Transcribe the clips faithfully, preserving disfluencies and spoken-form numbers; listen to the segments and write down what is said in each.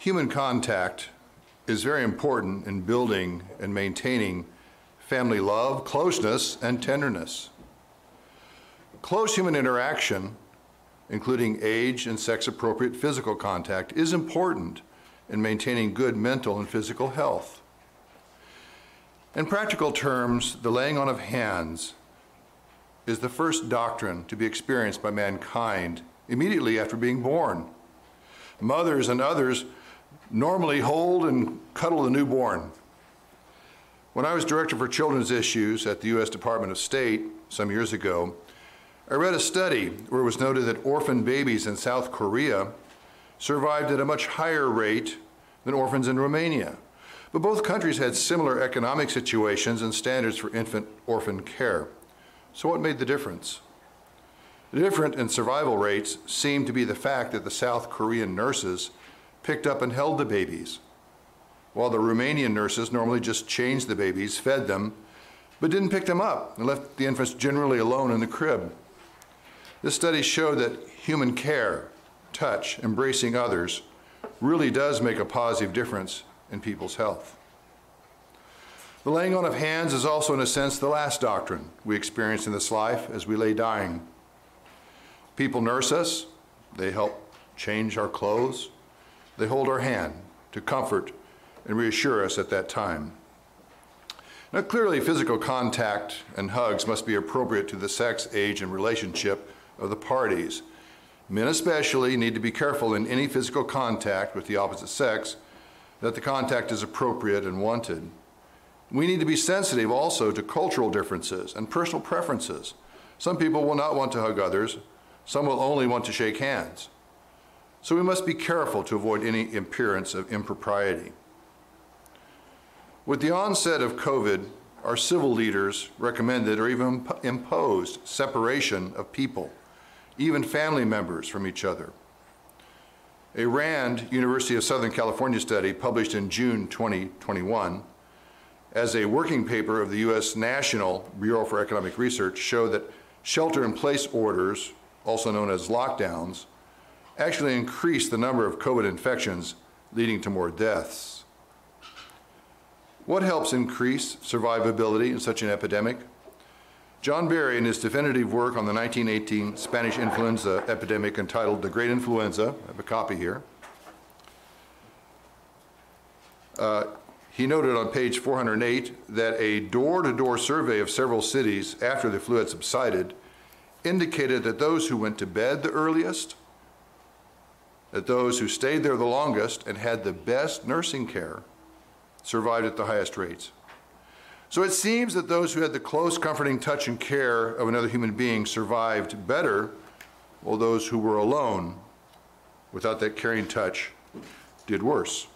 Human contact is very important in building and maintaining family love, closeness, and tenderness. Close human interaction, including age and sex-appropriate physical contact, is important in maintaining good mental and physical health. In practical terms, the laying on of hands is the first doctrine to be experienced by mankind immediately after being born. Mothers and others normally hold and cuddle the newborn. When I was Director for Children's Issues at the U S Department of State some years ago, I read a study where it was noted that orphan babies in South Korea survived at a much higher rate than orphans in Romania. But both countries had similar economic situations and standards for infant orphan care. So what made the difference? The difference in survival rates seemed to be the fact that the South Korean nurses picked up and held the babies, while the Romanian nurses normally just changed the babies, fed them, but didn't pick them up and left the infants generally alone in the crib. This study showed that human care, touch, embracing others, really does make a positive difference in people's health. The laying on of hands is also, in a sense, the last doctrine we experience in this life as we lay dying. People nurse us, they help change our clothes, they hold our hand to comfort and reassure us at that time. Now, clearly, physical contact and hugs must be appropriate to the sex, age, and relationship of the parties. Men especially need to be careful in any physical contact with the opposite sex that the contact is appropriate and wanted. We need to be sensitive also to cultural differences and personal preferences. Some people will not want to hug others. Some will only want to shake hands. So we must be careful to avoid any appearance of impropriety. With the onset of COVID, our civil leaders recommended or even imposed separation of people, even family members, from each other. A RAND University of Southern California study published in June twenty twenty-one as a working paper of the U S National Bureau for Economic Research showed that shelter-in-place orders, also known as lockdowns, actually increased the number of COVID infections, leading to more deaths. What helps increase survivability in such an epidemic? John Barry, in his definitive work on the nineteen eighteen Spanish influenza epidemic entitled The Great Influenza, I have a copy here, uh, he noted on page four hundred eight that a door-to-door survey of several cities after the flu had subsided indicated that those who went to bed the earliest, that those who stayed there the longest and had the best nursing care survived at the highest rates. So it seems that those who had the close, comforting touch and care of another human being survived better, while those who were alone, without that caring touch, did worse.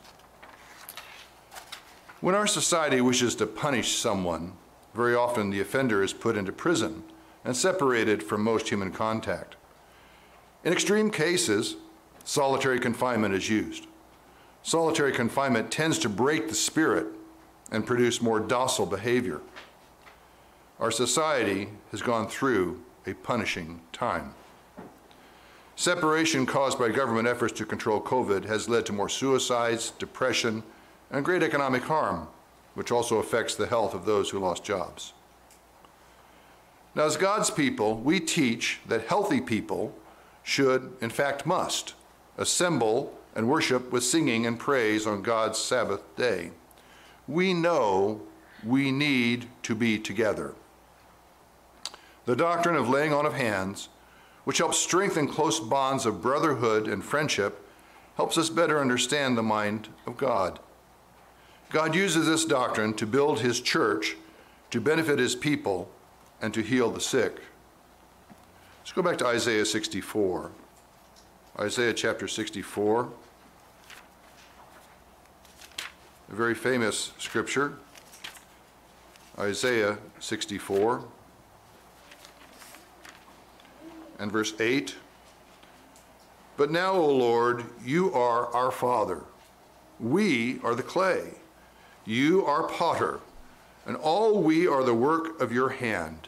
When our society wishes to punish someone, very often the offender is put into prison and separated from most human contact. In extreme cases, solitary confinement is used. Solitary confinement tends to break the spirit and produce more docile behavior. Our society has gone through a punishing time. Separation caused by government efforts to control COVID has led to more suicides, depression, and great economic harm, which also affects the health of those who lost jobs. Now, as God's people, we teach that healthy people should, in fact must, assemble and worship with singing and praise on God's Sabbath day. We know we need to be together. The doctrine of laying on of hands, which helps strengthen close bonds of brotherhood and friendship, helps us better understand the mind of God. God uses this doctrine to build his church, to benefit his people, and to heal the sick. Let's go back to Isaiah sixty-four. Isaiah chapter sixty-four. A very famous scripture, Isaiah sixty-four, and verse eight. But now, O Lord, you are our Father. We are the clay. You are potter, and all we are the work of your hand.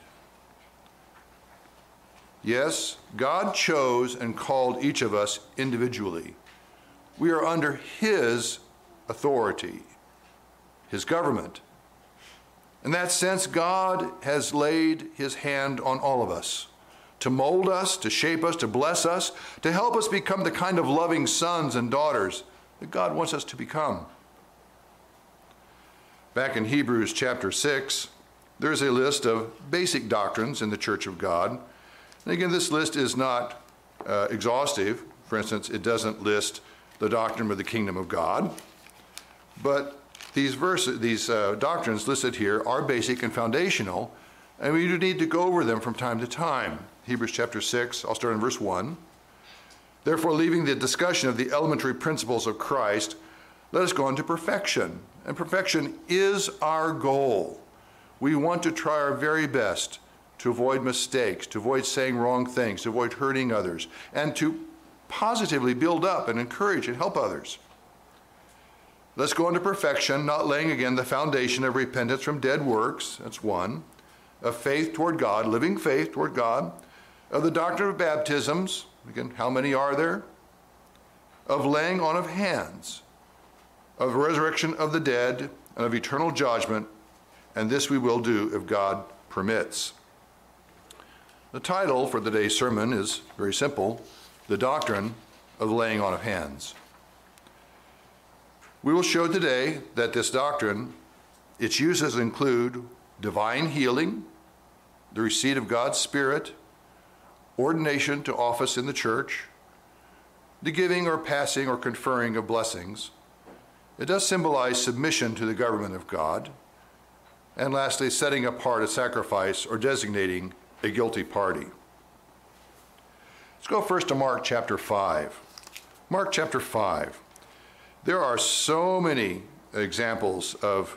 Yes, God chose and called each of us individually. We are under his authority, his government. In that sense, God has laid his hand on all of us to mold us, to shape us, to bless us, to help us become the kind of loving sons and daughters that God wants us to become. Back in Hebrews chapter six, there's a list of basic doctrines in the Church of God. And again, this list is not uh, exhaustive. For instance, it doesn't list the doctrine of the kingdom of God. But these verses, these uh, doctrines listed here are basic and foundational, and we do need to go over them from time to time. Hebrews chapter six, I'll start in verse one. Therefore, leaving the discussion of the elementary principles of Christ, let us go on to perfection. And perfection is our goal. We want to try our very best to avoid mistakes, to avoid saying wrong things, to avoid hurting others, and to positively build up and encourage and help others. Let's go on to perfection, not laying again the foundation of repentance from dead works, that's one, of faith toward God, living faith toward God, of the doctrine of baptisms, again, how many are there? Of laying on of hands, of resurrection of the dead, and of eternal judgment, and this we will do if God permits. The title for today's sermon is very simple, The Doctrine of the Laying on of Hands. We will show today that this doctrine, its uses include divine healing, the receipt of God's Spirit, ordination to office in the church, the giving or passing or conferring of blessings. It does symbolize submission to the government of God. And lastly, setting apart a sacrifice or designating a guilty party. Let's go first to Mark chapter five. Mark chapter five. There are so many examples of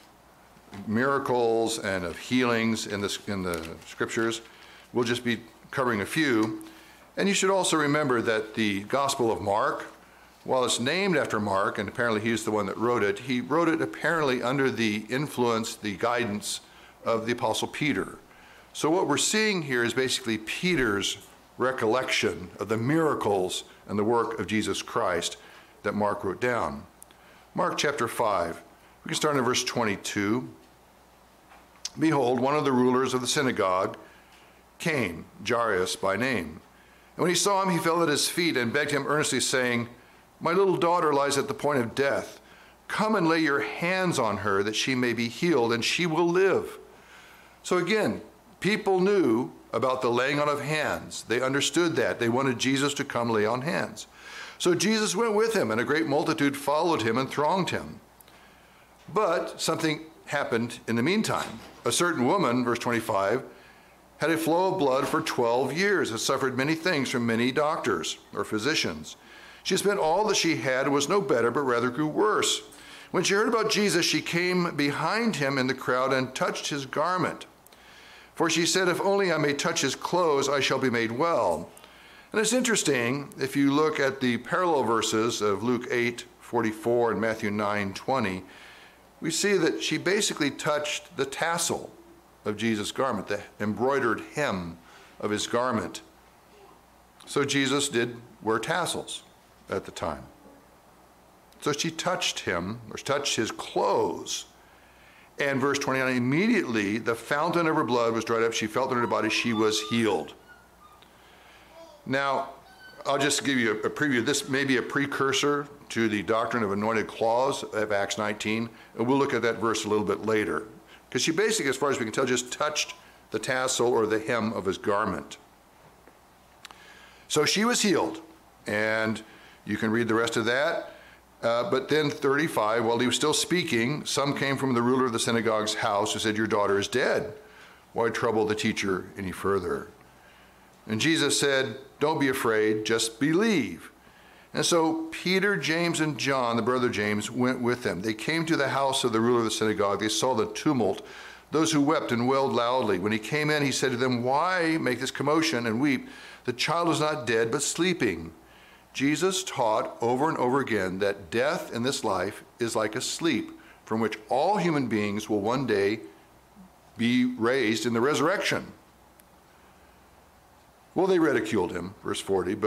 miracles and of healings in the, in the scriptures. We'll just be covering a few. And you should also remember that the Gospel of Mark, while it's named after Mark, and apparently he's the one that wrote it, he wrote it apparently under the influence, the guidance of the Apostle Peter. So what we're seeing here is basically Peter's recollection of the miracles and the work of Jesus Christ that Mark wrote down. Mark chapter five, we can start in verse twenty-two. Behold, one of the rulers of the synagogue came, Jairus by name. And when he saw him, he fell at his feet and begged him earnestly, saying, My little daughter lies at the point of death. Come and lay your hands on her that she may be healed, and she will live. So again, people knew about the laying on of hands. They understood that. They wanted Jesus to come lay on hands. So Jesus went with him, and a great multitude followed him and thronged him. But something happened in the meantime. A certain woman, verse twenty-five, had a flow of blood for twelve years, and suffered many things from many doctors or physicians. She spent all that she had and was no better, but rather grew worse. When she heard about Jesus, she came behind him in the crowd and touched his garment. For she said, If only I may touch his clothes, I shall be made well. And it's interesting, if you look at the parallel verses of Luke eight forty-four and Matthew nine twenty, we see that she basically touched the tassel of Jesus' garment, the embroidered hem of his garment. So Jesus did wear tassels at the time. So she touched him, or touched his clothes. And verse twenty-nine, immediately the fountain of her blood was dried up. She felt in her body, she was healed. Now, I'll just give you a, a preview. This may be a precursor to the doctrine of anointed claws of Acts nineteen. And we'll look at that verse a little bit later. Because she basically, as far as we can tell, just touched the tassel or the hem of his garment. So she was healed. And you can read the rest of that. Uh, but then thirty-five, while he was still speaking, some came from the ruler of the synagogue's house who said, Your daughter is dead. Why trouble the teacher any further? And Jesus said, Don't be afraid, just believe. And so Peter, James, and John, the brother James, went with them. They came to the house of the ruler of the synagogue. They saw the tumult, those who wept and wailed loudly. When he came in, he said to them, Why make this commotion and weep? The child is not dead, but sleeping. Jesus taught over and over again that death in this life is like a sleep from which all human beings will one day be raised in the resurrection. Well, they ridiculed him, verse forty, but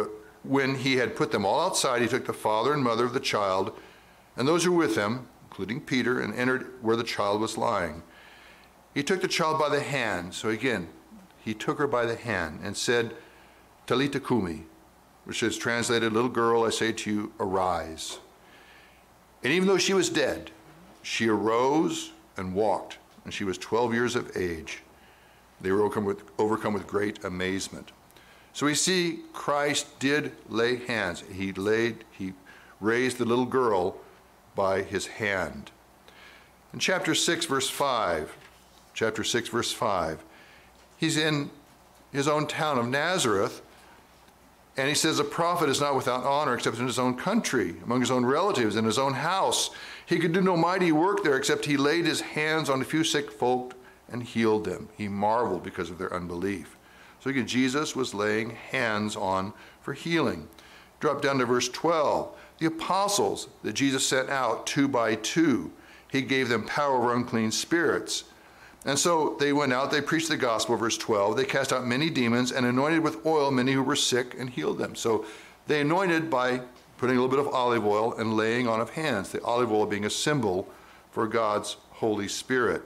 when he had put them all outside, he took the father and mother of the child and those who were with him, including Peter, and entered where the child was lying. He took the child by the hand. So again, he took her by the hand and said, Talitha Kumi, which is translated, little girl, I say to you, arise. And even though she was dead, she arose and walked, and she was twelve years of age. They were overcome with, overcome with great amazement. So we see Christ did lay hands. He laid, he raised the little girl by his hand. In chapter six, verse five, chapter six, verse five, he's in his own town of Nazareth, and he says, a prophet is not without honor except in his own country, among his own relatives, in his own house. He could do no mighty work there except he laid his hands on a few sick folk and healed them. He marveled because of their unbelief. So again, Jesus was laying hands on for healing. Drop down to verse twelve. The apostles that Jesus sent out two by two, he gave them power over unclean spirits. And so they went out, they preached the gospel, verse twelve. They cast out many demons and anointed with oil many who were sick and healed them. So they anointed by putting a little bit of olive oil and laying on of hands, the olive oil being a symbol for God's Holy Spirit.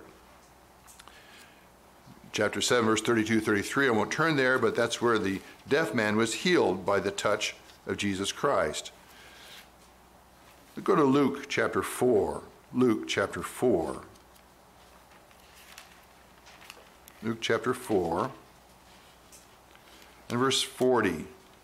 Chapter seven, verse thirty-two, thirty-three, I won't turn there, but that's where the deaf man was healed by the touch of Jesus Christ. Let's go to Luke chapter four. Luke chapter four. Luke chapter four and verse forty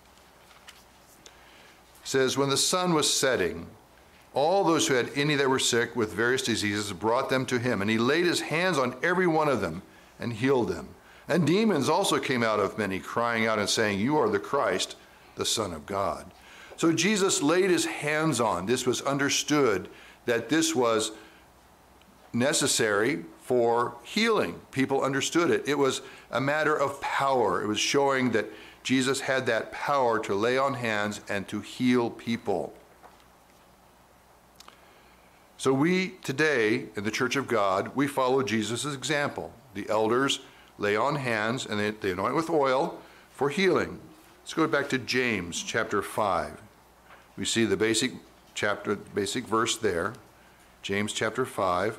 says, when the sun was setting, all those who had any that were sick with various diseases brought them to him, and he laid his hands on every one of them and healed them. And demons also came out of many, crying out and saying, you are the Christ, the Son of God. So Jesus laid his hands on. This was understood that this was necessary for healing. People understood it. It was a matter of power. It was showing that Jesus had that power to lay on hands and to heal people. So we today in the Church of God, we follow Jesus' example. The elders lay on hands and they, they anoint with oil for healing. Let's go back to James chapter five. We see the basic chapter, basic verse there. James chapter five.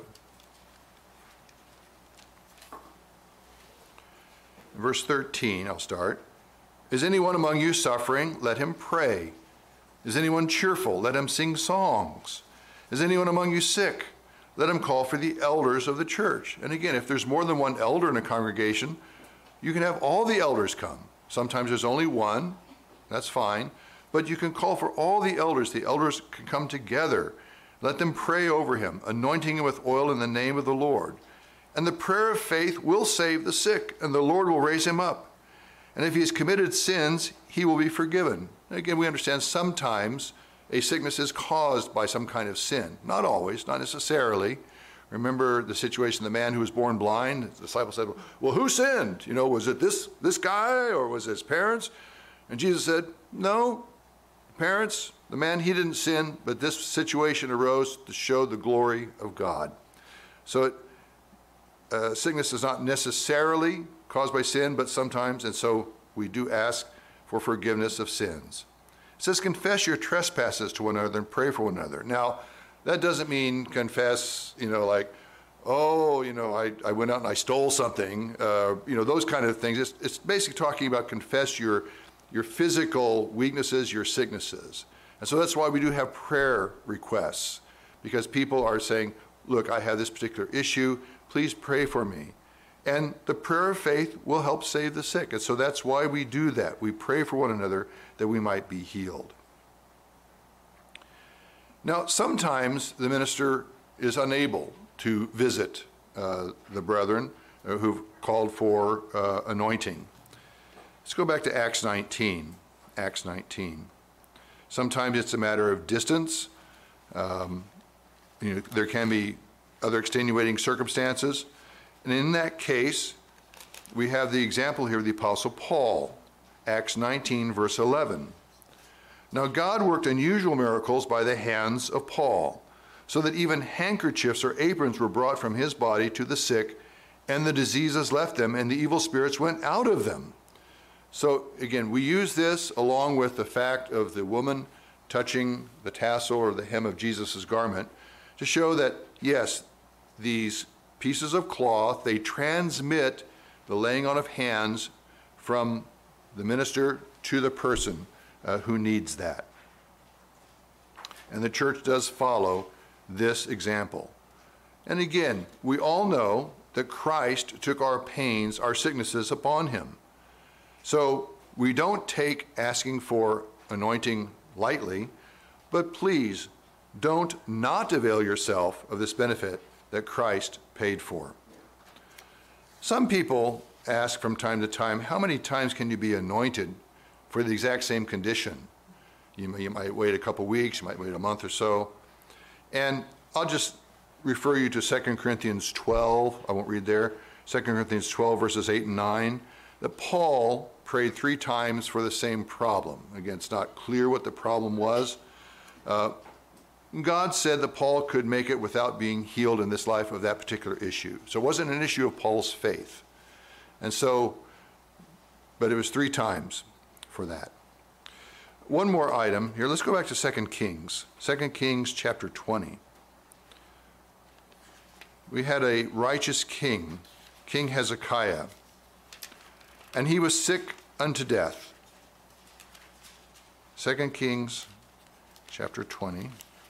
Verse thirteen, I'll start. Is anyone among you suffering? Let him pray. Is anyone cheerful? Let him sing songs. Is anyone among you sick? Let him call for the elders of the church. And again, if there's more than one elder in a congregation, you can have all the elders come. Sometimes there's only one, that's fine. But you can call for all the elders. The elders can come together. Let them pray over him, anointing him with oil in the name of the Lord. And the prayer of faith will save the sick, and the Lord will raise him up. And if he has committed sins, he will be forgiven. And again, we understand sometimes a sickness is caused by some kind of sin. Not always, not necessarily. Remember the situation, the man who was born blind? The disciple said, well, who sinned? You know, was it this, this guy or was it his parents? And Jesus said, no, parents, the man, he didn't sin, but this situation arose to show the glory of God. So it, uh, sickness is not necessarily caused by sin, but sometimes, and so we do ask for forgiveness of sins. It says, confess your trespasses to one another and pray for one another. Now, that doesn't mean confess, you know, like, oh, you know, I, I went out and I stole something, uh, you know, those kind of things. It's, it's basically talking about confess your, your physical weaknesses, your sicknesses. And so that's why we do have prayer requests, because people are saying, look, I have this particular issue, please pray for me. And the prayer of faith will help save the sick. And so that's why we do that. We pray for one another that we might be healed. Now, sometimes the minister is unable to visit uh, the brethren uh, who've called for uh, anointing. Let's go back to Acts nineteen. Acts nineteen. Sometimes it's a matter of distance. Um, you know, there can be other extenuating circumstances. And in that case, we have the example here of the Apostle Paul, Acts nineteen, verse eleven. Now God worked unusual miracles by the hands of Paul, so that even handkerchiefs or aprons were brought from his body to the sick, and the diseases left them, and the evil spirits went out of them. So again, we use this along with the fact of the woman touching the tassel or the hem of Jesus' garment to show that, yes, these pieces of cloth, they transmit the laying on of hands from the minister to the person uh, who needs that. And the church does follow this example. And again, we all know that Christ took our pains, our sicknesses upon him. So we don't take asking for anointing lightly, but please don't not avail yourself of this benefit that Christ paid for. Some people ask from time to time, how many times can you be anointed for the exact same condition? You, may, you might wait a couple weeks, you might wait a month or so. And I'll just refer you to Second Corinthians twelve. I won't read there. Second Corinthians twelve, verses eight and nine, that Paul prayed three times for the same problem. Again, it's not clear what the problem was. Uh, God said that Paul could make it without being healed in this life of that particular issue. So it wasn't an issue of Paul's faith. And so, but it was three times for that. One more item here. Let's go back to Second Kings. Second Kings chapter twenty. We had a righteous king, King Hezekiah, and he was sick unto death. Second Kings chapter twenty,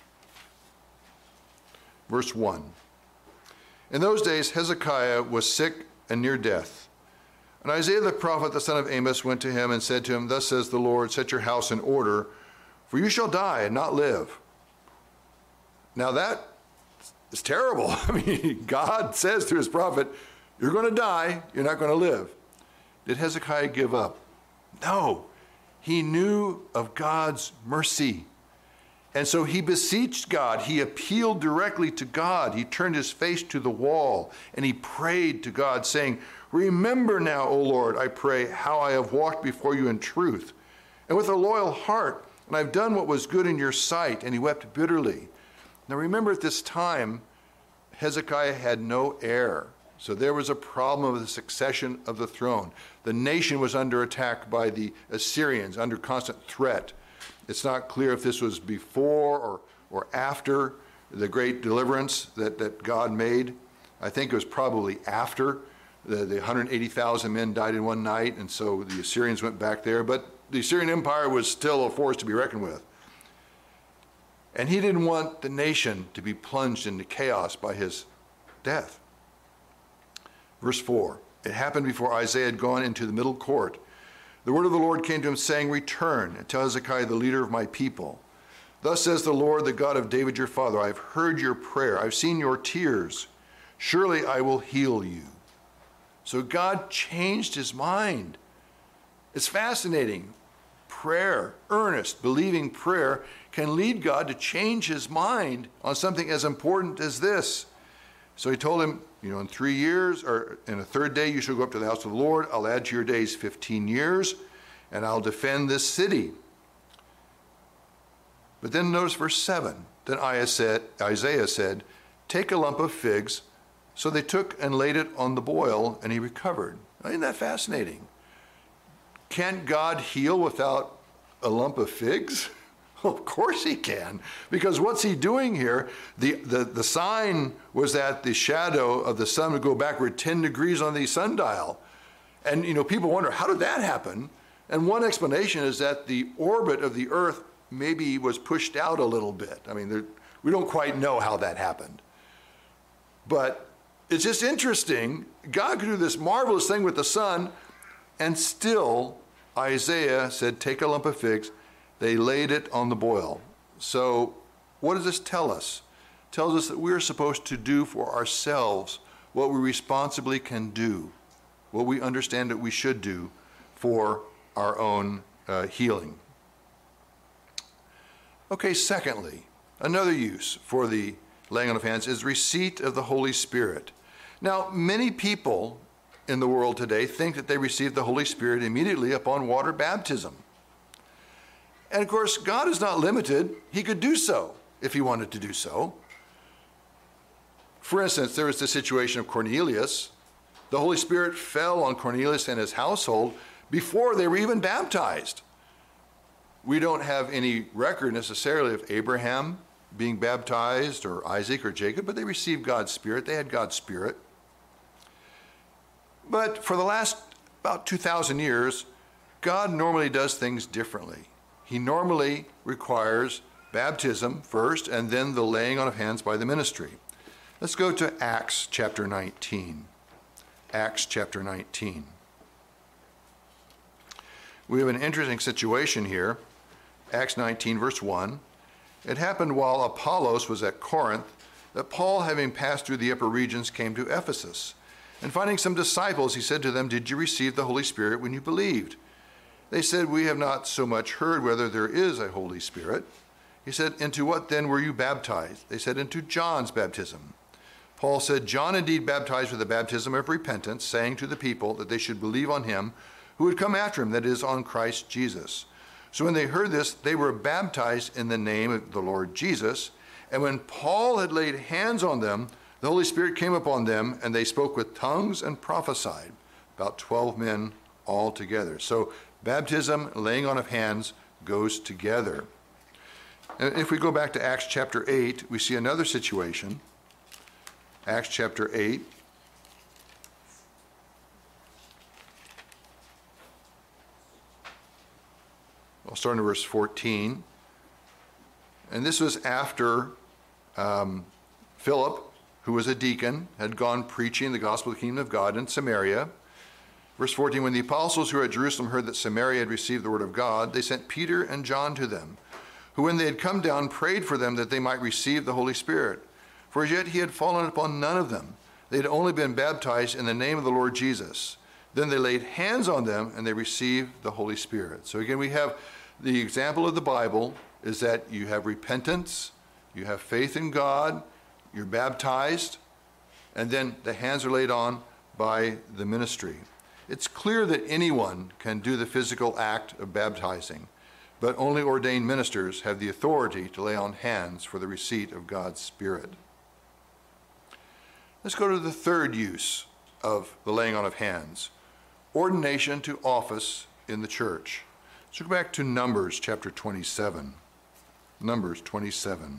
verse one. In those days Hezekiah was sick and near death. And Isaiah the prophet, the son of Amos, went to him and said to him, Thus says the Lord, set your house in order, for you shall die and not live. Now that is terrible. I mean, God says to his prophet, you're going to die, you're not going to live. Did Hezekiah give up? No. He knew of God's mercy. And so he beseeched God. He appealed directly to God. He turned his face to the wall and he prayed to God, saying, Remember now, O Lord, I pray, how I have walked before you in truth and with a loyal heart, and I've done what was good in your sight. And he wept bitterly. Now remember, at this time, Hezekiah had no heir. So there was a problem of the succession of the throne. The nation was under attack by the Assyrians, under constant threat. It's not clear if this was before or, or after the great deliverance that, that God made. I think it was probably after. The, the one hundred eighty thousand men died in one night, and so the Assyrians went back there. But the Assyrian Empire was still a force to be reckoned with. And he didn't want the nation to be plunged into chaos by his death. Verse four, it happened before Isaiah had gone into the middle court. The word of the Lord came to him, saying, Return and tell Hezekiah, the leader of my people. Thus says the Lord, the God of David your father, I have heard your prayer. I've seen your tears. Surely I will heal you. So God changed his mind. It's fascinating. Prayer, earnest, believing prayer, can lead God to change his mind on something as important as this. So he told him, you know, in three years, or in a third day, you shall go up to the house of the Lord. I'll add to your days fifteen years, and I'll defend this city. But then notice verse seven. Then Isaiah said, Take a lump of figs. So they took and laid it on the boil, and he recovered. Isn't that fascinating? Can't God heal without a lump of figs? Of course he can, because what's he doing here? The, the, the sign was that the shadow of the sun would go backward ten degrees on the sundial. And, you know, people wonder, how did that happen? And one explanation is that the orbit of the earth maybe was pushed out a little bit. I mean, there, we don't quite know how that happened. But it's just interesting. God could do this marvelous thing with the sun, and still Isaiah said, take a lump of figs. They laid it on the boil. So what does this tell us? It tells us that we're supposed to do for ourselves what we responsibly can do, what we understand that we should do for our own uh, healing. Okay, secondly, another use for the laying on of hands is receipt of the Holy Spirit. Now, many people in the world today think that they receive the Holy Spirit immediately upon water baptism. And of course, God is not limited. He could do so if he wanted to do so. For instance, there was the situation of Cornelius. The Holy Spirit fell on Cornelius and his household before they were even baptized. We don't have any record necessarily of Abraham being baptized or Isaac or Jacob, but they received God's Spirit. They had God's Spirit. But for the last about two thousand years, God normally does things differently. He normally requires baptism first and then the laying on of hands by the ministry. Let's go to Acts chapter nineteen. Acts chapter nineteen. We have an interesting situation here. Acts nineteen, verse one. It happened while Apollos was at Corinth that Paul, having passed through the upper regions, came to Ephesus. And finding some disciples, he said to them, "Did you receive the Holy Spirit when you believed?" They said, "We have not so much heard whether there is a Holy Spirit." He said, "Into what then were you baptized?" They said, "Into John's baptism." Paul said, "John indeed baptized with the baptism of repentance, saying to the people that they should believe on him who would come after him, that is, on Christ Jesus." So when they heard this, they were baptized in the name of the Lord Jesus. And when Paul had laid hands on them, the Holy Spirit came upon them, and they spoke with tongues and prophesied, about twelve men all together. So baptism, laying on of hands, goes together. And if we go back to Acts chapter eight, we see another situation. Acts chapter eight. I'll start in verse fourteen. And this was after um, Philip, who was a deacon, had gone preaching the gospel of the kingdom of God in Samaria. Verse fourteen, when the apostles who were at Jerusalem heard that Samaria had received the word of God, they sent Peter and John to them, who when they had come down prayed for them that they might receive the Holy Spirit. For as yet he had fallen upon none of them. They had only been baptized in the name of the Lord Jesus. Then they laid hands on them and they received the Holy Spirit. So again, we have the example of the Bible is that you have repentance, you have faith in God, you're baptized, and then the hands are laid on by the ministry. It's clear that anyone can do the physical act of baptizing, but only ordained ministers have the authority to lay on hands for the receipt of God's Spirit. Let's go to the third use of the laying on of hands, ordination to office in the church. Let's go back to Numbers chapter twenty-seven. Numbers twenty-seven.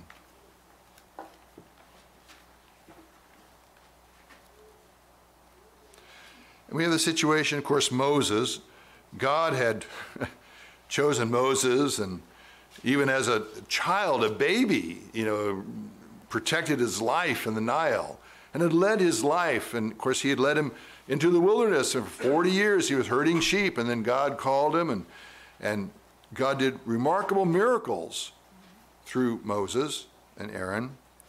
And we have the situation, of course, Moses. God had chosen Moses, and even as a child, a baby, you know, protected his life in the Nile and had led his life. And of course, he had led him into the wilderness. And for forty years, he was herding sheep. And then God called him, and, and God did remarkable miracles through Moses and Aaron.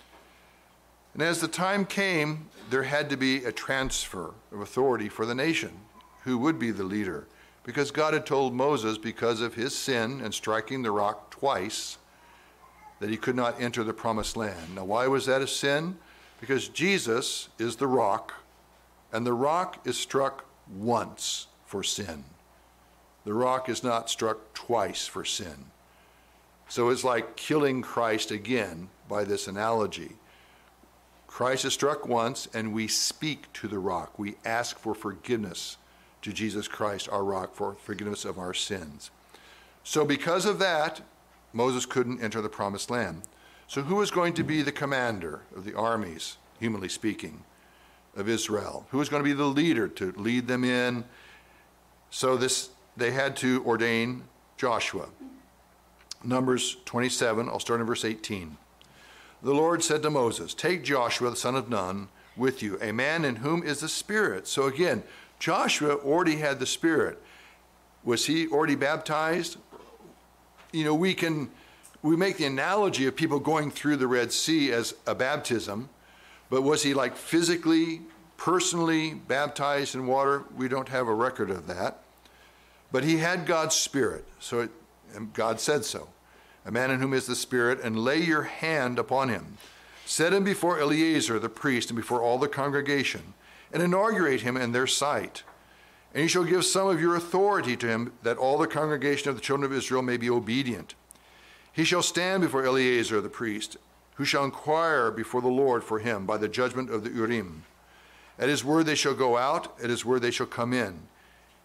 And as the time came, there had to be a transfer of authority for the nation. Who would be the leader? Because God had told Moses, because of his sin and striking the rock twice, that he could not enter the promised land. Now, why was that a sin? Because Jesus is the rock, and the rock is struck once for sin. The rock is not struck twice for sin. So it's like killing Christ again by this analogy. Christ is struck once, and we speak to the rock. We ask for forgiveness to Jesus Christ, our rock, for forgiveness of our sins. So because of that, Moses couldn't enter the promised land. So who is going to be the commander of the armies, humanly speaking, of Israel? Who is going to be the leader to lead them in? So this, they had to ordain Joshua. Numbers twenty-seven, I'll start in verse eighteen. The Lord said to Moses, "Take Joshua the son of Nun with you, a man in whom is the Spirit." So again, Joshua already had the Spirit. Was he already baptized? You know, we can, we make the analogy of people going through the Red Sea as a baptism, but was he like physically, personally baptized in water? We don't have a record of that. But he had God's Spirit, so it, and God said so. A man in whom is the Spirit, and lay your hand upon him. Set him before Eleazar the priest and before all the congregation, and inaugurate him in their sight. And you shall give some of your authority to him, that all the congregation of the children of Israel may be obedient. He shall stand before Eleazar the priest, who shall inquire before the Lord for him by the judgment of the Urim. At his word they shall go out, at his word they shall come in.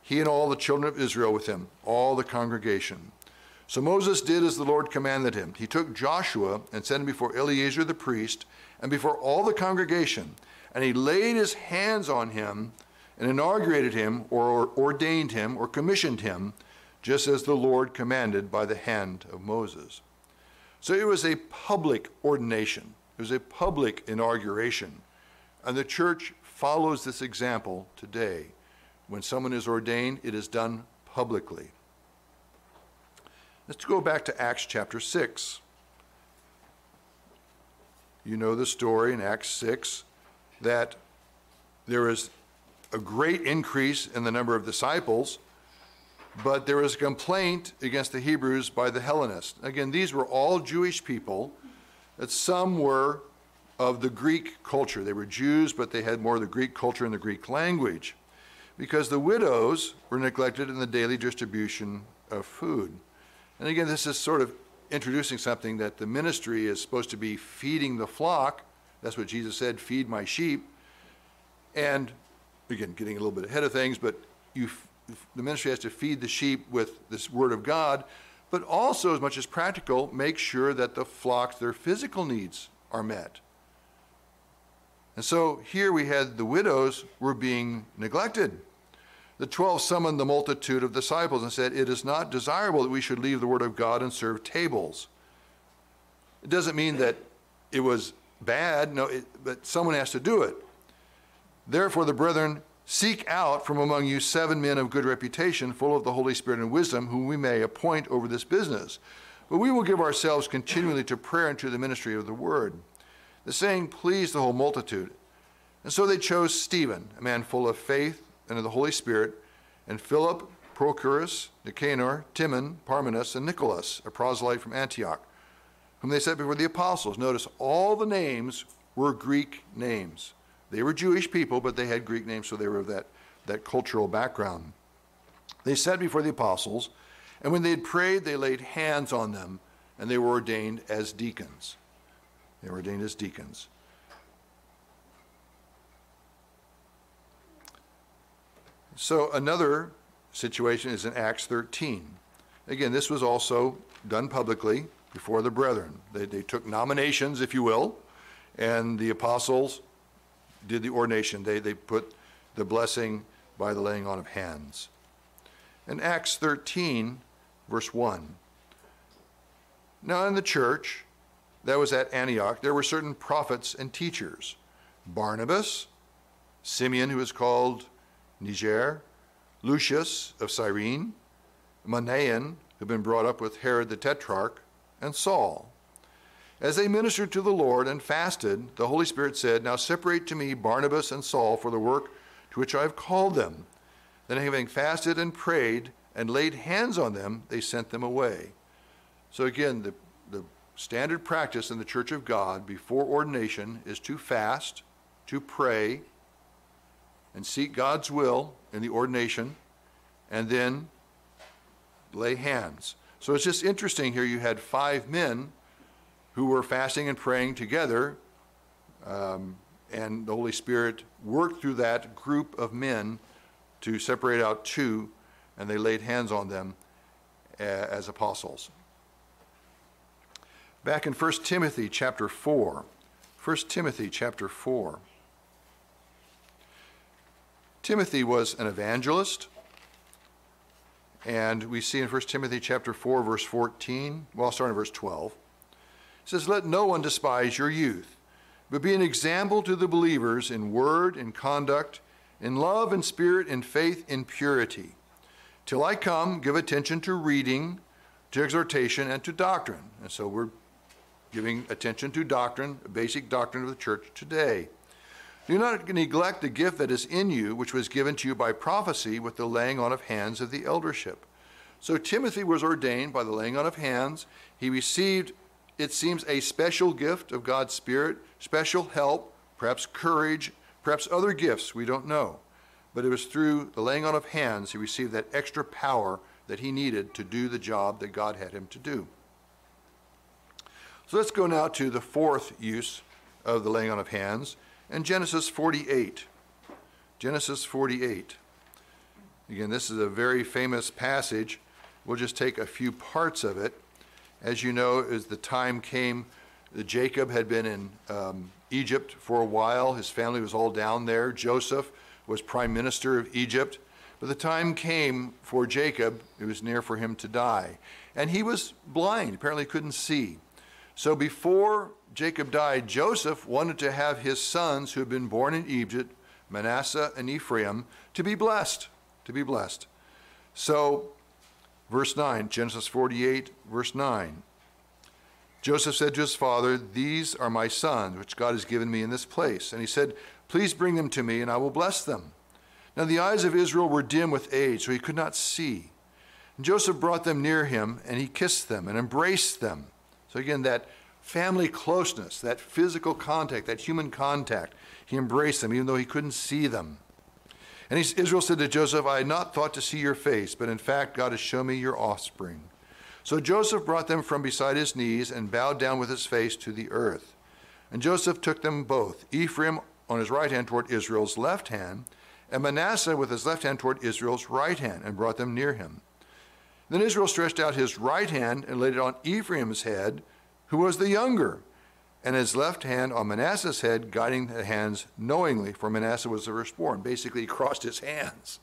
he and all the children of Israel with him, all the congregation. So Moses did as the Lord commanded him. He took Joshua and set him before Eleazar the priest and before all the congregation, and he laid his hands on him and inaugurated him or ordained him or commissioned him, just as the Lord commanded by the hand of Moses. So it was a public ordination. It was a public inauguration. And the church follows this example today. When someone is ordained, it is done publicly. Let's go back to Acts chapter six. You know the story in Acts six, that there is a great increase in the number of disciples, but there was a complaint against the Hebrews by the Hellenists. Again, these were all Jewish people, that some were of the Greek culture. They were Jews, but they had more of the Greek culture and the Greek language, because the widows were neglected in the daily distribution of food. And again, this is sort of introducing something that the ministry is supposed to be feeding the flock. That's what Jesus said, feed my sheep. And again, getting a little bit ahead of things, but you, the ministry has to feed the sheep with this word of God, but also, as much as practical, make sure that the flocks, their physical needs are met. And so here we had the widows were being neglected. The twelve summoned the multitude of disciples and said, "It is not desirable that we should leave the word of God and serve tables." It doesn't mean that it was bad, no, it, but someone has to do it. "Therefore, the brethren, seek out from among you seven men of good reputation, full of the Holy Spirit and wisdom, whom we may appoint over this business. But we will give ourselves continually to prayer and to the ministry of the word." The saying pleased the whole multitude. And so they chose Stephen, a man full of faith and of the Holy Spirit, and Philip, Prochorus, Nicanor, Timon, Parmenas, and Nicholas, a proselyte from Antioch, whom they set before the apostles. Notice all the names were Greek names. They were Jewish people, but they had Greek names, so they were of that, that cultural background. They sat before the apostles, and when they had prayed, they laid hands on them, and they were ordained as deacons. They were ordained as deacons. So another situation is in Acts thirteen. Again, this was also done publicly before the brethren. They, they took nominations, if you will, and the apostles did the ordination. They, they put the blessing by the laying on of hands. In Acts thirteen, verse one, "Now in the church that was at Antioch, there were certain prophets and teachers, Barnabas, Simeon, who is called Niger, Lucius of Cyrene, Manaen, who had been brought up with Herod the Tetrarch, and Saul. As they ministered to the Lord and fasted, the Holy Spirit said, 'Now separate to me Barnabas and Saul for the work to which I have called them.' Then having fasted and prayed and laid hands on them, they sent them away." So again, the, the standard practice in the Church of God before ordination is to fast, to pray, and seek God's will in the ordination, and then lay hands. So it's just interesting here, you had five men who were fasting and praying together, um, and the Holy Spirit worked through that group of men to separate out two, and they laid hands on them uh, as apostles. Back in First Timothy chapter four, First Timothy chapter four. Timothy was an evangelist, and we see in First Timothy chapter four, verse fourteen, well, starting in verse twelve, it says, "Let no one despise your youth, but be an example to the believers in word, in conduct, in love, in spirit, in faith, in purity. Till I come, give attention to reading, to exhortation, and to doctrine." And so we're giving attention to doctrine, a basic doctrine of the church today. "Do not neglect the gift that is in you, which was given to you by prophecy with the laying on of hands of the eldership." So Timothy was ordained by the laying on of hands. He received, it seems, a special gift of God's Spirit, special help, perhaps courage, perhaps other gifts, we don't know. But it was through the laying on of hands he received that extra power that he needed to do the job that God had him to do. So let's go now to the fourth use of the laying on of hands, in Genesis forty-eight. Genesis forty-eight. Again, this is a very famous passage. We'll just take a few parts of it. As you know, as the time came, Jacob had been in um, Egypt for a while. His family was all down there. Joseph was prime minister of Egypt. But the time came for Jacob, it was near for him to die. And he was blind, apparently couldn't see. So before Jacob died, Joseph wanted to have his sons who had been born in Egypt, Manasseh and Ephraim, to be blessed, to be blessed. So, verse nine, Genesis forty-eight, verse nine. Joseph said to his father, "These are my sons, which God has given me in this place." And he said, "Please bring them to me, and I will bless them." Now the eyes of Israel were dim with age, so he could not see. And Joseph brought them near him, and he kissed them and embraced them. So again, that family closeness, that physical contact, that human contact, he embraced them even though he couldn't see them. And he, Israel said to Joseph, "I had not thought to see your face, but in fact God has shown me your offspring." So Joseph brought them from beside his knees and bowed down with his face to the earth. And Joseph took them both, Ephraim on his right hand toward Israel's left hand, and Manasseh with his left hand toward Israel's right hand, and brought them near him. Then Israel stretched out his right hand and laid it on Ephraim's head, who was the younger, and his left hand on Manasseh's head, guiding the hands knowingly, for Manasseh was the firstborn. Basically, he crossed his hands.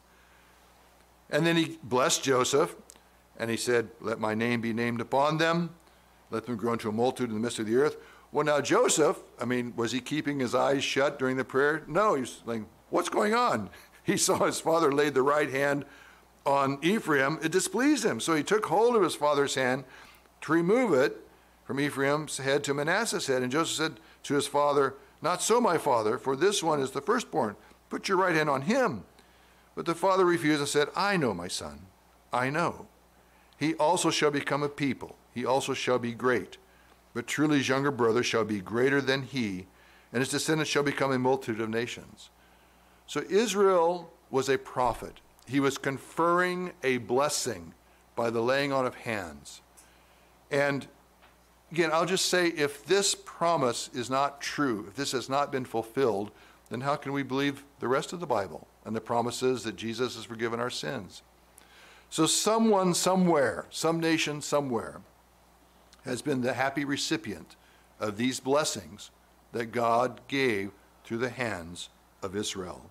And then he blessed Joseph, and he said, "Let my name be named upon them. Let them grow into a multitude in the midst of the earth." Well, now Joseph, I mean, was he keeping his eyes shut during the prayer? No, he's like, what's going on? He saw his father laid the right hand on Ephraim. It displeased him. So he took hold of his father's hand to remove it from Ephraim's head to Manasseh's head. And Joseph said to his father, "Not so, my father, for this one is the firstborn. Put your right hand on him." But the father refused and said, "I know, my son, I know. He also shall become a people. He also shall be great. But truly his younger brother shall be greater than he, and his descendants shall become a multitude of nations." So Israel was a prophet. He was conferring a blessing by the laying on of hands. And again, I'll just say, if this promise is not true, if this has not been fulfilled, then how can we believe the rest of the Bible and the promises that Jesus has forgiven our sins? So someone somewhere, some nation somewhere, has been the happy recipient of these blessings that God gave through the hands of Israel.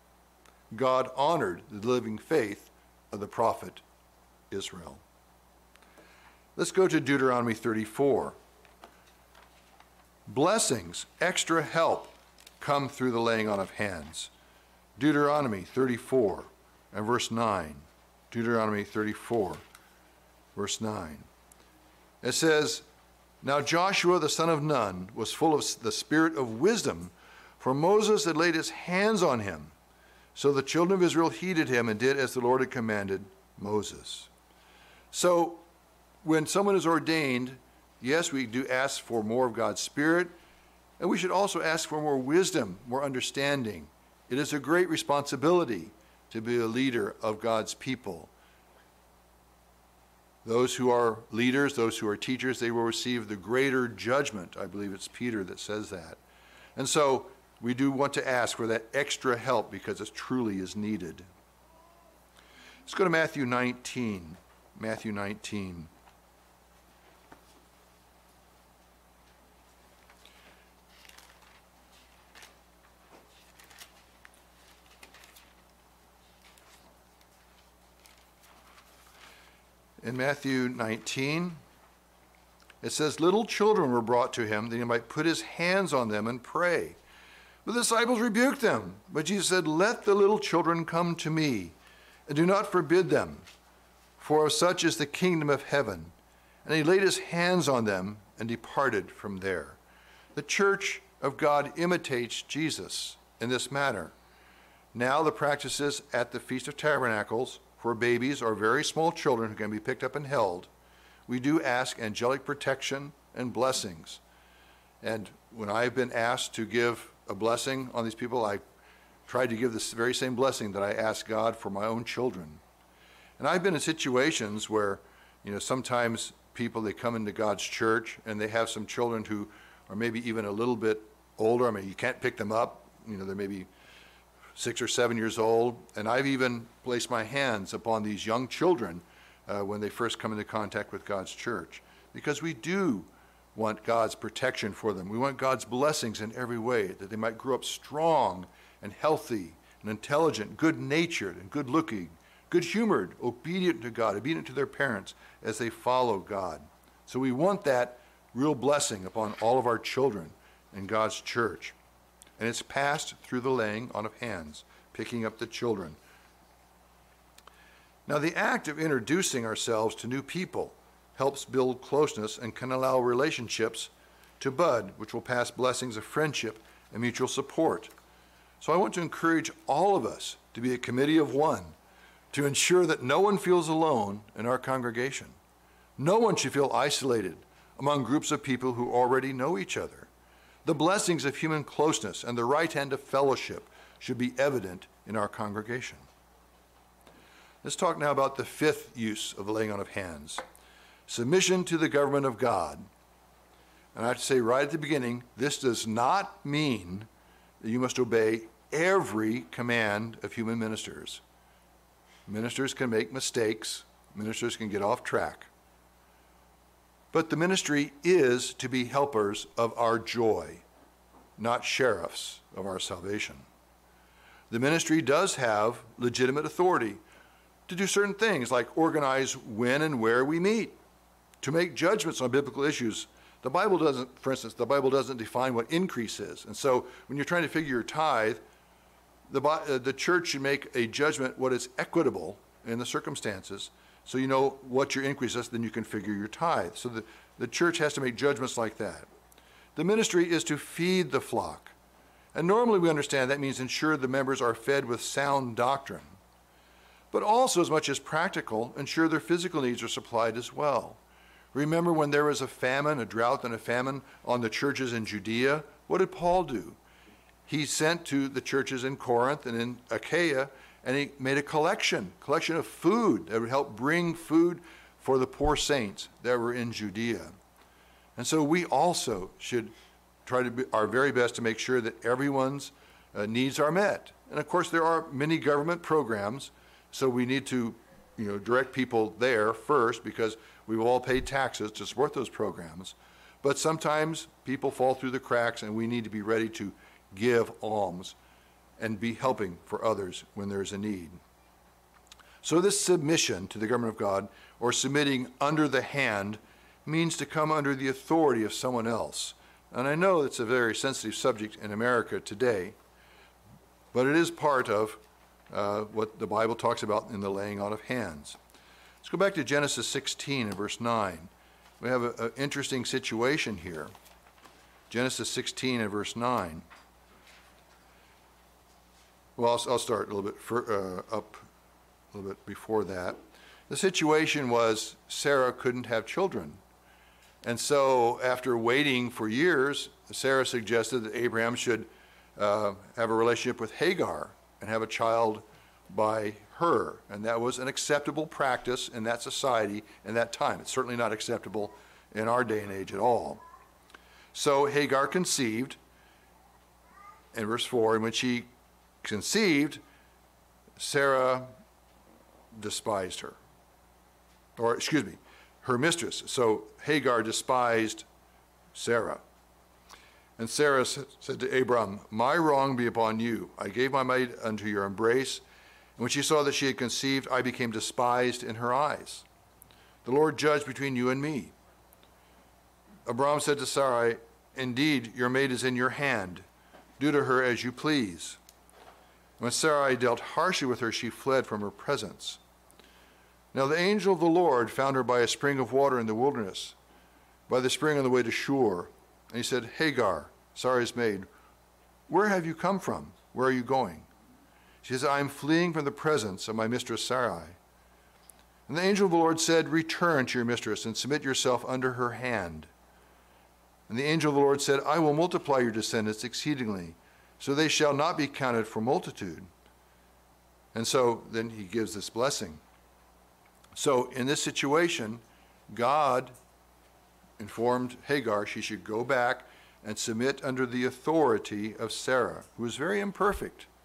God honored the living faith of the prophet Israel. Let's go to Deuteronomy thirty-four. Blessings, extra help, come through the laying on of hands. Deuteronomy thirty-four and verse nine. Deuteronomy thirty-four, verse nine. It says, "Now Joshua the son of Nun was full of the spirit of wisdom, for Moses had laid his hands on him. So the children of Israel heeded him and did as the Lord had commanded Moses." So when someone is ordained, yes, we do ask for more of God's Spirit, and we should also ask for more wisdom, more understanding. It is a great responsibility to be a leader of God's people. Those who are leaders, those who are teachers, they will receive the greater judgment. I believe it's Peter that says that. And so we do want to ask for that extra help because it truly is needed. Let's go to Matthew nineteen. Matthew nineteen. In Matthew nineteen, it says, "Little children were brought to him that he might put his hands on them and pray. The disciples rebuked them, but Jesus said, 'Let the little children come to me, and do not forbid them, for of such is the kingdom of heaven.' And he laid his hands on them and departed from there." The church of God imitates Jesus in this matter. Now the practices at the Feast of Tabernacles for babies or very small children who can be picked up and held, we do ask angelic protection and blessings. And when I've been asked to give a blessing on these people, I tried to give this very same blessing that I asked God for my own children. And I've been in situations where, you know, sometimes people, they come into God's church and they have some children who are maybe even a little bit older. I mean, you can't pick them up. You know, they're maybe six or seven years old, and I've even placed my hands upon these young children uh, when they first come into contact with God's church, because we do want God's protection for them. We want God's blessings in every way, that they might grow up strong and healthy and intelligent, good-natured and good-looking, good-humored, obedient to God, obedient to their parents as they follow God. So we want that real blessing upon all of our children in God's church. And it's passed through the laying on of hands, picking up the children. Now, the act of introducing ourselves to new people helps build closeness and can allow relationships to bud, which will pass blessings of friendship and mutual support. So I want to encourage all of us to be a committee of one, to ensure that no one feels alone in our congregation. No one should feel isolated among groups of people who already know each other. The blessings of human closeness and the right hand of fellowship should be evident in our congregation. Let's talk now about the fifth use of the laying on of hands. Submission to the government of God. And I have to say right at the beginning, this does not mean that you must obey every command of human ministers. Ministers can make mistakes. Ministers can get off track. But the ministry is to be helpers of our joy, not sheriffs of our salvation. The ministry does have legitimate authority to do certain things, like organize when and where we meet, to make judgments on biblical issues. The Bible doesn't, for instance, the Bible doesn't define what increase is. And so when you're trying to figure your tithe, the, uh, the church should make a judgment what is equitable in the circumstances, so you know what your increase is, then you can figure your tithe. So the, the church has to make judgments like that. The ministry is to feed the flock. And normally we understand that means ensure the members are fed with sound doctrine. But also, as much as practical, ensure their physical needs are supplied as well. Remember when there was a famine, a drought and a famine on the churches in Judea? What did Paul do? He sent to the churches in Corinth and in Achaia, and he made a collection, collection of food that would help bring food for the poor saints that were in Judea. And so we also should try to be our very best to make sure that everyone's uh, needs are met. And of course, there are many government programs, so we need to, you know, direct people there first, because we've all paid taxes to support those programs. But sometimes people fall through the cracks, and we need to be ready to give alms and be helping for others when there's a need. So this submission to the government of God, or submitting under the hand, means to come under the authority of someone else. And I know it's a very sensitive subject in America today, but it is part of uh, what the Bible talks about in the laying on of hands. Let's go back to Genesis sixteen and verse nine. We have an interesting situation here. Genesis sixteen and verse nine. Well, I'll, I'll start a little bit for, uh, up a little bit before that. The situation was Sarah couldn't have children. And so after waiting for years, Sarah suggested that Abraham should uh, have a relationship with Hagar and have a child by her. And that was an acceptable practice in that society in that time. It's certainly not acceptable in our day and age at all. So Hagar conceived in verse four, and when she conceived, Sarah despised her. Or, excuse me, her mistress. So Hagar despised Sarah. And Sarah said to Abram, "My wrong be upon you. I gave my maid unto your embrace. And when she saw that she had conceived, I became despised in her eyes. The Lord judge between you and me." Abram said to Sarai, "Indeed, your maid is in your hand. Do to her as you please." When Sarai dealt harshly with her, she fled from her presence. Now the angel of the Lord found her by a spring of water in the wilderness, by the spring on the way to Shur. And he said, "Hagar, Sarai's maid, where have you come from? Where are you going?" She says, "I am fleeing from the presence of my mistress Sarai." And the angel of the Lord said, "Return to your mistress and submit yourself under her hand." And the angel of the Lord said, "I will multiply your descendants exceedingly, so they shall not be counted for multitude." And so then he gives this blessing. So in this situation, God informed Hagar she should go back and submit under the authority of Sarah, who was very imperfect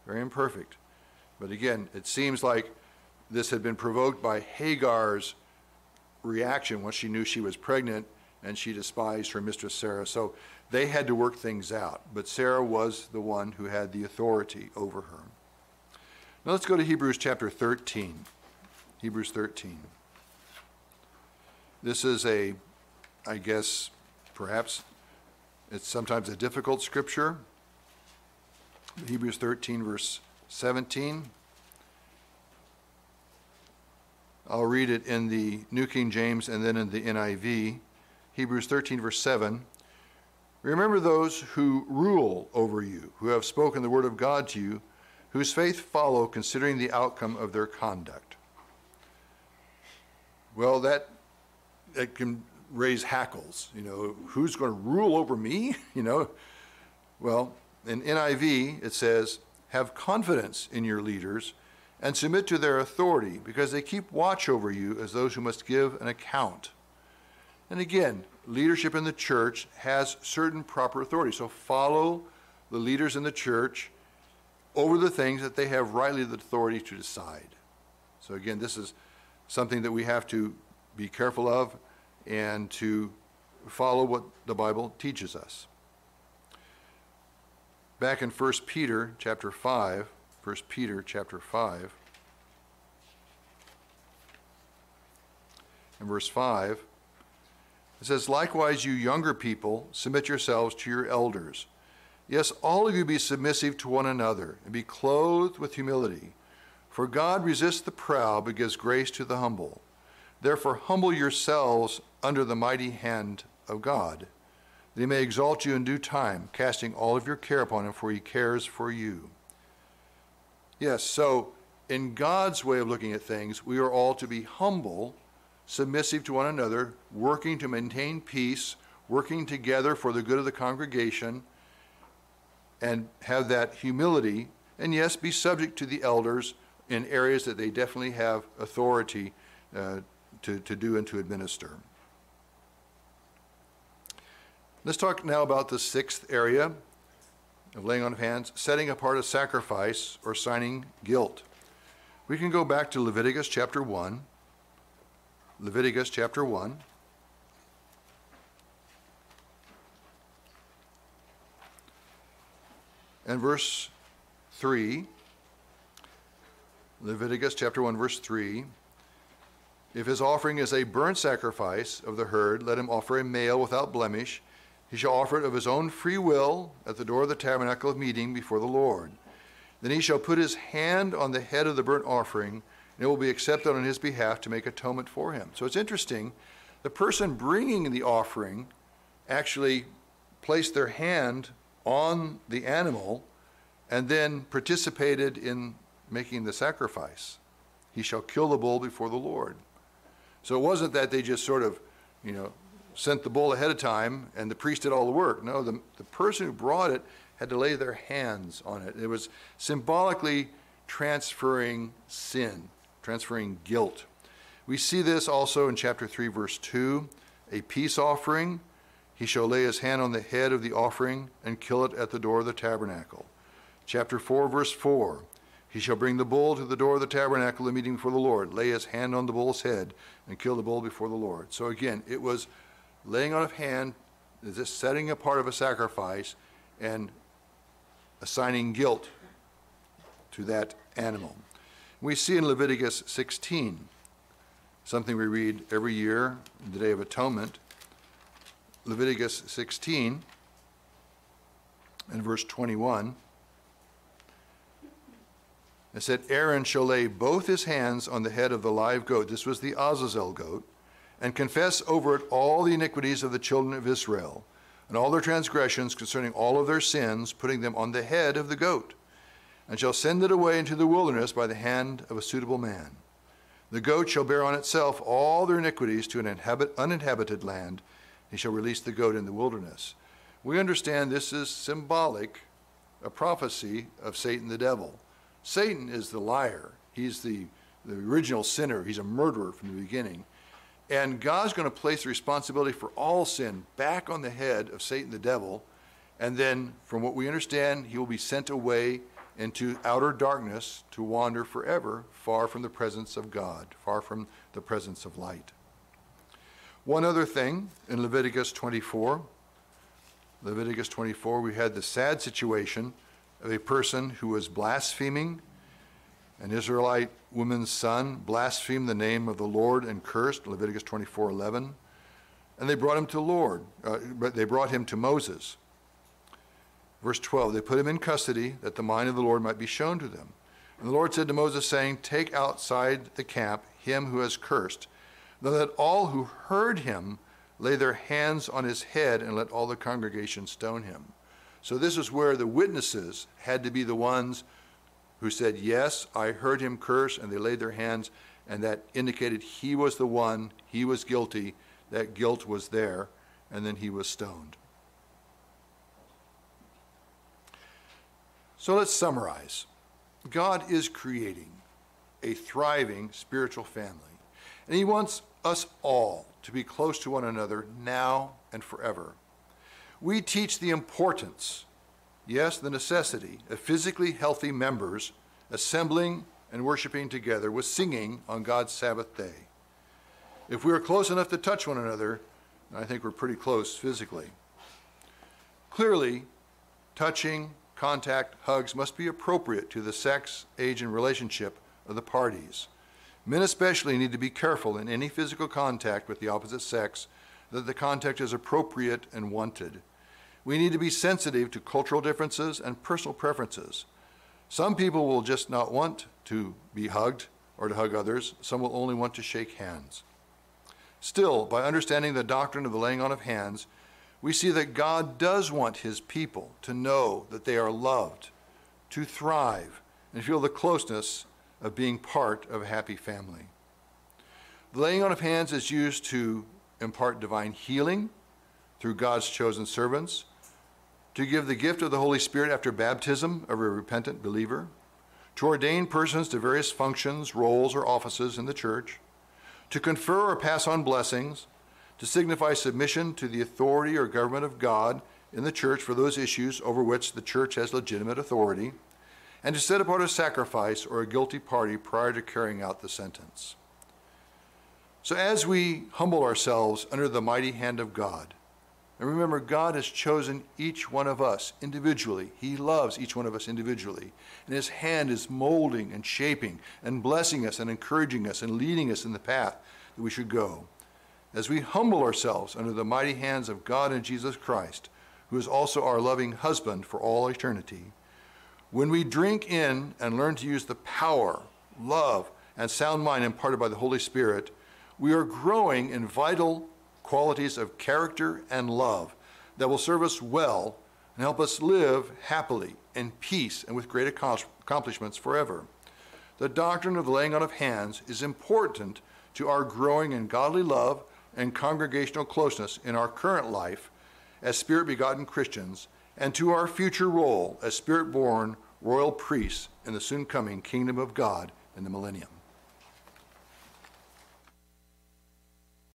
very imperfect. But again, it seems like this had been provoked by Hagar's reaction once she knew she was pregnant and she despised her mistress Sarah. So they had to work things out. But Sarah was the one who had the authority over her. Now let's go to Hebrews chapter thirteen. Hebrews thirteen. This is a, I guess, perhaps it's sometimes a difficult scripture. Hebrews thirteen, verse seventeen. I'll read it in the New King James and then in the N I V. Hebrews thirteen, verse seven. Remember those who rule over you, who have spoken the word of God to you, whose faith follow, considering the outcome of their conduct. Well, that, that can raise hackles. You know, who's going to rule over me? You know, well, in N I V it says, have confidence in your leaders and submit to their authority, because they keep watch over you as those who must give an account. And again, leadership in the church has certain proper authority. So follow the leaders in the church over the things that they have rightly the authority to decide. So again, this is something that we have to be careful of and to follow what the Bible teaches us. Back in First Peter chapter five, First Peter chapter five, and verse five, it says, likewise, you younger people, submit yourselves to your elders. Yes, all of you be submissive to one another, and be clothed with humility. For God resists the proud, but gives grace to the humble. Therefore humble yourselves under the mighty hand of God, that he may exalt you in due time, casting all of your care upon him, for he cares for you. Yes, so in God's way of looking at things, we are all to be humble, submissive to one another, working to maintain peace, working together for the good of the congregation, and have that humility, and yes, be subject to the elders in areas that they definitely have authority uh, to, to do and to administer. Let's talk now about the sixth area of laying on of hands, setting apart a sacrifice or signing guilt. We can go back to Leviticus chapter one. Leviticus chapter one. And verse three. Leviticus chapter one, verse three. If his offering is a burnt sacrifice of the herd, let him offer a male without blemish. He shall offer it of his own free will at the door of the tabernacle of meeting before the Lord. Then he shall put his hand on the head of the burnt offering, and it will be accepted on his behalf to make atonement for him. So it's interesting. The person bringing the offering actually placed their hand on the animal and then participated in making the sacrifice. He shall kill the bull before the Lord. So it wasn't that they just sort of, you know, sent the bull ahead of time and the priest did all the work. No, the, the person who brought it had to lay their hands on it. It was symbolically transferring sin, transferring guilt. We see this also in chapter three, verse two, a peace offering. He shall lay his hand on the head of the offering and kill it at the door of the tabernacle. Chapter four, verse four, he shall bring the bull to the door of the tabernacle, the meeting before the Lord, lay his hand on the bull's head and kill the bull before the Lord. So again, it was laying on of hand, this setting apart of a sacrifice and assigning guilt to that animal. We see in Leviticus sixteen, something we read every year, the Day of Atonement. Leviticus sixteen and verse twenty-one. It said, Aaron shall lay both his hands on the head of the live goat. This was the Azazel goat, and confess over it all the iniquities of the children of Israel, and all their transgressions concerning all of their sins, putting them on the head of the goat, and shall send it away into the wilderness by the hand of a suitable man. The goat shall bear on itself all their iniquities to an inhabit, uninhabited land. He shall release the goat in the wilderness. We understand this is symbolic, a prophecy of Satan the devil. Satan is the liar. He's the, the original sinner. He's a murderer from the beginning. And God's going to place the responsibility for all sin back on the head of Satan the devil. And then, from what we understand, he will be sent away into outer darkness to wander forever, far from the presence of God, far from the presence of light. One other thing in Leviticus twenty-four, Leviticus twenty-four, we had the sad situation of a person who was blaspheming. An Israelite woman's son blasphemed the name of the Lord and cursed, Leviticus twenty-four eleven. And they brought him to the Lord, uh, but they brought him to Moses. Verse twelve, they put him in custody that the mind of the Lord might be shown to them. And the Lord said to Moses, saying, take outside the camp him who has cursed. Then let all who heard him lay their hands on his head, and let all the congregation stone him. So this is where the witnesses had to be the ones who said, yes, I heard him curse, and they laid their hands, and that indicated he was the one, he was guilty, that guilt was there, and then he was stoned. So let's summarize. God is creating a thriving spiritual family, and he wants us all to be close to one another now and forever. We teach the importance, yes, the necessity, of physically healthy members assembling and worshiping together with singing on God's Sabbath day. If we are close enough to touch one another, I think we're pretty close physically. Clearly, touching, contact, hugs must be appropriate to the sex, age, and relationship of the parties. Men especially need to be careful in any physical contact with the opposite sex that the contact is appropriate and wanted. We need to be sensitive to cultural differences and personal preferences. Some people will just not want to be hugged or to hug others. Some will only want to shake hands. Still, by understanding the doctrine of the laying on of hands, we see that God does want his people to know that they are loved, to thrive, and feel the closeness of being part of a happy family. The laying on of hands is used to impart divine healing through God's chosen servants, to give the gift of the Holy Spirit after baptism of a repentant believer, to ordain persons to various functions, roles, or offices in the church, to confer or pass on blessings, to signify submission to the authority or government of God in the church for those issues over which the church has legitimate authority, and to set apart a sacrifice or a guilty party prior to carrying out the sentence. So as we humble ourselves under the mighty hand of God, and remember, God has chosen each one of us individually. He loves each one of us individually. And his hand is molding and shaping and blessing us and encouraging us and leading us in the path that we should go. As we humble ourselves under the mighty hands of God and Jesus Christ, who is also our loving husband for all eternity, when we drink in and learn to use the power, love, and sound mind imparted by the Holy Spirit, we are growing in vital qualities of character and love that will serve us well and help us live happily in peace and with great accomplishments forever. The doctrine of the laying on of hands is important to our growing in godly love and congregational closeness in our current life as Spirit-begotten Christians, and to our future role as Spirit-born royal priests in the soon-coming kingdom of God in the millennium.